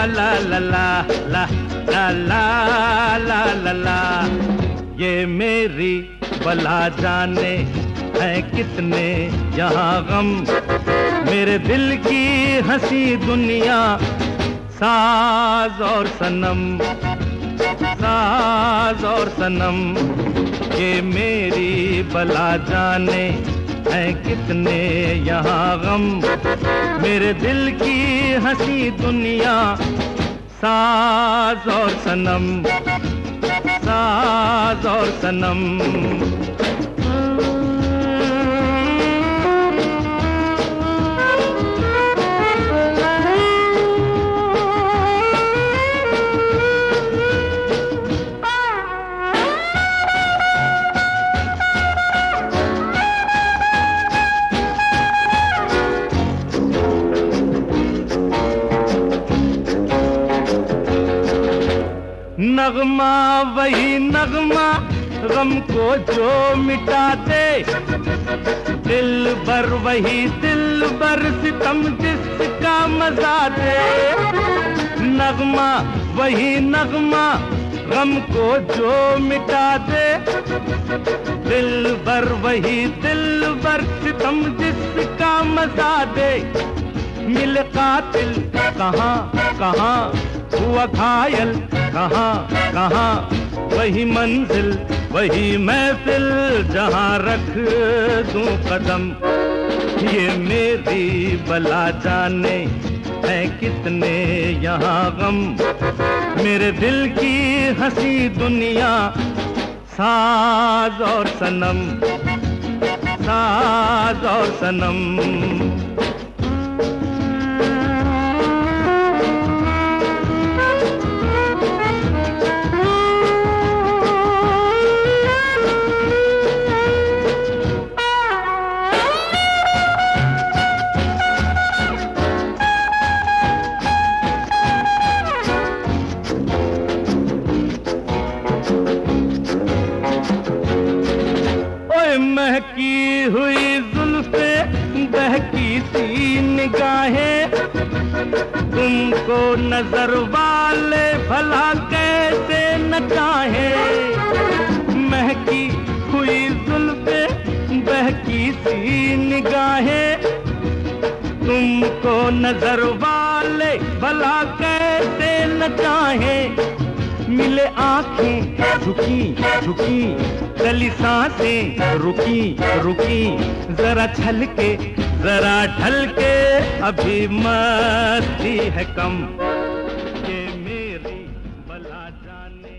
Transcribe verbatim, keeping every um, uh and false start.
ला ला ला ला ला ला ला ला ला। ये मेरी बला जाने है कितने यहाँ गम, मेरे दिल की हंसी दुनिया साज और सनम, साज और सनम। ये मेरी बला जाने है कितने यहाँ गम, मेरे दिल की हंसी दुनिया साज और सनम, साज और सनम। नगमा वही नगमा गम को जो मिटा दे, दिल भर वही दिल भर सितम जिसका मजा दे। नगमा वही नगमा गम को जो मिटा दे, दिल भर वही दिल भर सितम जिसका मजा दे। मिल कातिल कहाँ कहाँ, हुआ घायल कहाँ कहाँ, वही मंजिल वही महफिल जहाँ रख दूं कदम। ये मेरी बला जाने है कितने यहाँ गम, मेरे दिल की हंसी दुनिया साज और सनम, साज और सनम। महकी हुई जुल्फे बहकी सी निगाहें, तुमको नजर वाले भला कैसे न चाहें। महकी हुई जुल्फे बहकी सी निगाहें, तुमको नजर वाले भला कैसे न चाहें। मिले आंखें झुकी झुकी, चली सांसें रुकी रुकी, जरा छल के जरा ढल के अभी मस्ती है कम। ये मेरी बला जाने